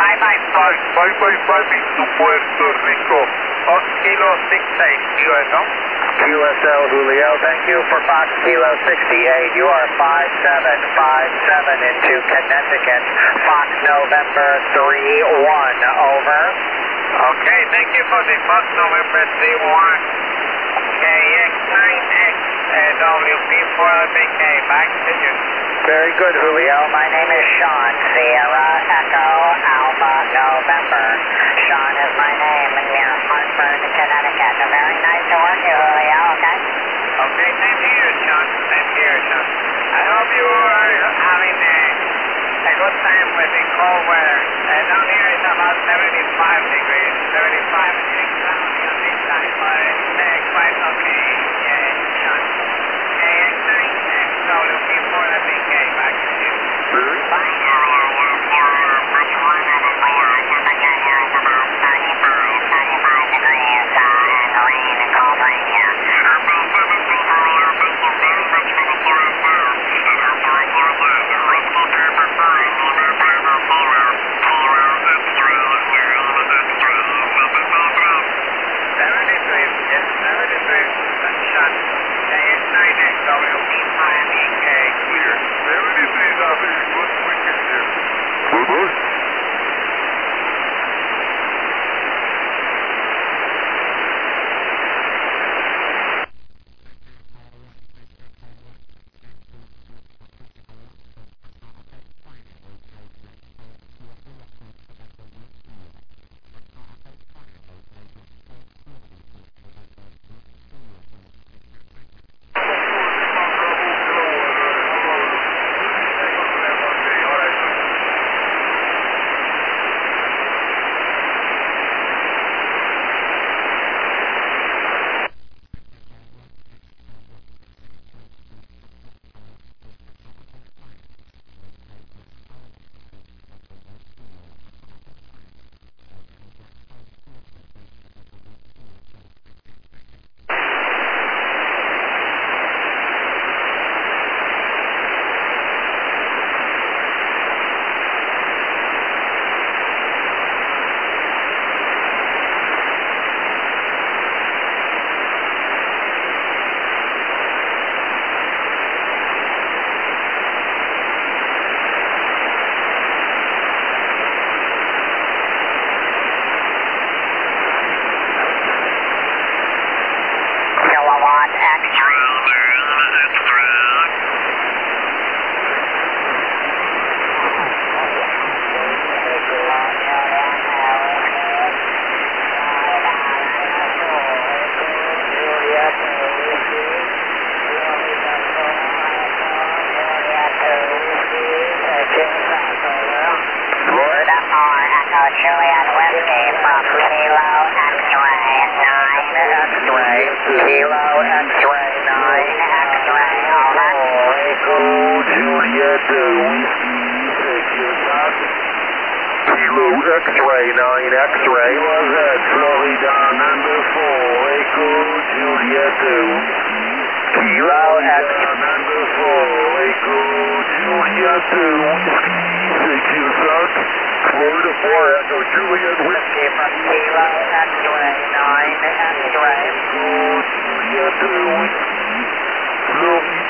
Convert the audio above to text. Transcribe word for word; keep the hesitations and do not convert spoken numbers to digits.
Bye bye. Bye, bye, bye, bye to Puerto Rico. Oh, Kilo six eight, U S L. Q S L Julio, thank you for Fox Kilo sixty-eight. You are five seven five seven into Connecticut. Fox November three one, over. Okay, thank you for the Fox November three one. K X nine X W P four L B K, back to you. Very good, Julio. My name is Sean, Sierra Echo Alpha November. Sean is my name, near Hartford, Connecticut. Very nice to work you, Julio, okay? Okay, same here, Sean. Same here, Sean. I hope you are having a, a good time with the cold weather. Uh, down here it's about seventy-five degrees, seventy-five and cloudy on this side, but it's uh, quite okay, uh, Sean. K X nine X W P four L B K, back to you. Bye, Julio. Yes, you're uh, much warmer than we are. Temperature here is about thirty-five, thirty-five degrees, uh, and rain, and cold rain here. Uh, five seven three, Julio, thank you very much for the Q S L, and I'll talk to you again. Whiskey Papa four, Lima Bravo Kilo, Kilo X-ray nine X-ray, seventy-three. seventy-three, yes, seventy-three, Sean. K X nine X W P five E K, clear. seventy-three is having a good weekend here. Good. Kilowatt X-ray nine X-ray. Lord R Echo Juliet Whiskey from Kilo X-ray nine X-ray. Kilo X-ray nine X-ray, over. Echo Juliet Whiskey, Kilo X-ray nine X-ray. Was at Florida number four, Echo Juliet Whiskey. Kilo X. Number four, Echo Juliet Whiskey. Secure South, Florida four, Echo Juliet Whiskey. Whiskey from Kilo X-ray nine X-ray. Echo Juliet Whiskey. Florida